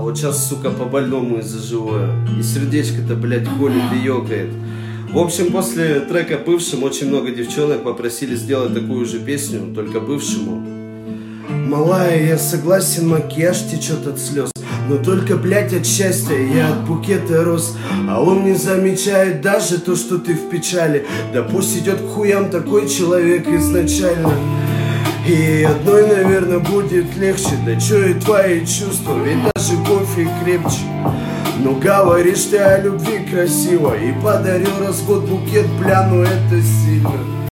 А вот сейчас, сука, по-больному из-за живое. И сердечко-то, блядь, колет и ёкает. В общем, после трека «Бывшим» очень много девчонок попросили сделать такую же песню, только бывшему. Малая, я согласен, макияж течет от слез, но только, блядь, от счастья я от букета роз. А он не замечает даже то, что ты в печали. Да пусть идет к хуям такой человек изначально. И одной, наверное, будет легче. Да чё и твои чувства, ведь даже кофе крепче. Ну говоришь ты о любви красиво, и подарил развод букет, бля, ну это сильно.